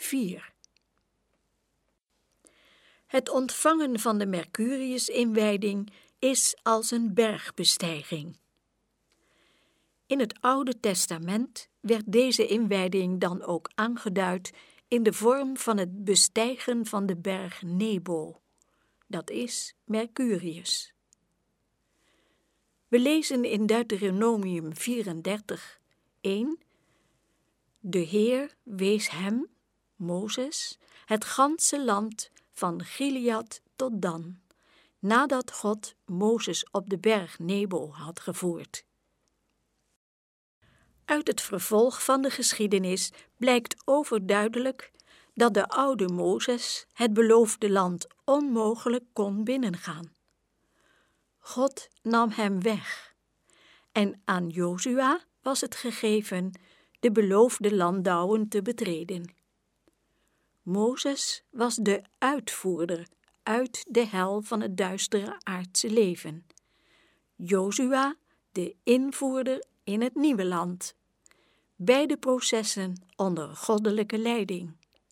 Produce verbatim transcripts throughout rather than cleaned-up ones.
vier. Het ontvangen van de Mercurius-inwijding is als een bergbestijging. In het Oude Testament werd deze inwijding dan ook aangeduid in de vorm van het bestijgen van de berg Nebo, dat is Mercurius. We lezen in Deuteronomium vierendertig, één: De Heer wees hem, Mozes, het ganse land van Gilead tot Dan, nadat God Mozes op de berg Nebo had gevoerd. Uit het vervolg van de geschiedenis blijkt overduidelijk dat de oude Mozes het beloofde land onmogelijk kon binnengaan. God nam hem weg en aan Jozua was het gegeven de beloofde landouwen te betreden. Mozes was de uitvoerder uit de hel van het duistere aardse leven. Jozua de invoerder in het nieuwe land. Beide processen onder goddelijke leiding.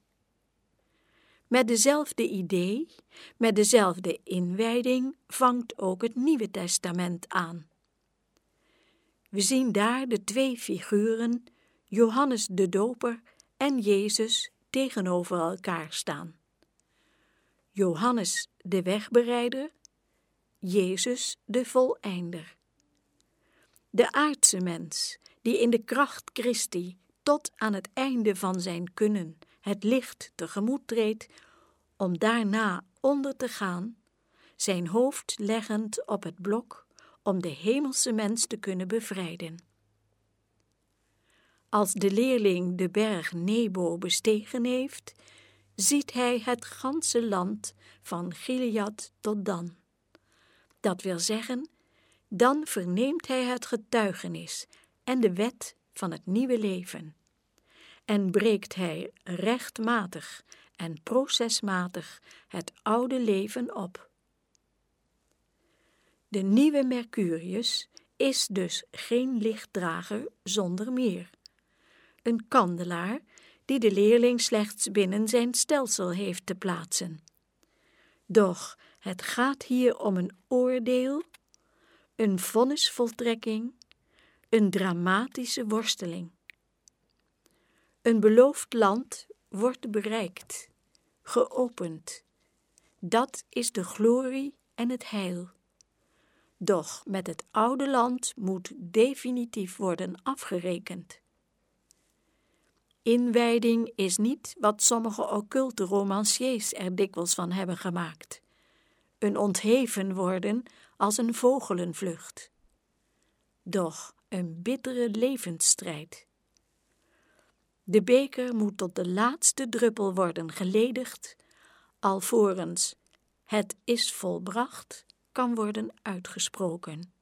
Met dezelfde idee, met dezelfde inwijding vangt ook het Nieuwe Testament aan. We zien daar de twee figuren, Johannes de Doper en Jezus, tegenover elkaar staan. Johannes de wegbereider, Jezus de voleinder. De aardse mens, die in de kracht Christi tot aan het einde van zijn kunnen het licht tegemoet treedt, om daarna onder te gaan, zijn hoofd leggend op het blok om de hemelse mens te kunnen bevrijden. Als de leerling de berg Nebo bestegen heeft, ziet hij het ganse land van Gilead tot Dan. Dat wil zeggen, dan verneemt hij het getuigenis en de wet van het nieuwe leven. En breekt hij rechtmatig en procesmatig het oude leven op. De nieuwe Mercurius is dus geen lichtdrager zonder meer. Een kandelaar die de leerling slechts binnen zijn stelsel heeft te plaatsen. Doch het gaat hier om een oordeel, een vonnisvoltrekking, een dramatische worsteling. Een beloofd land wordt bereikt, geopend. Dat is de glorie en het heil. Doch met het oude land moet definitief worden afgerekend. Inwijding is niet wat sommige occulte romanciers er dikwijls van hebben gemaakt. Een ontheven worden als een vogelenvlucht. Doch een bittere levensstrijd. De beker moet tot de laatste druppel worden geledigd, alvorens het is volbracht kan worden uitgesproken.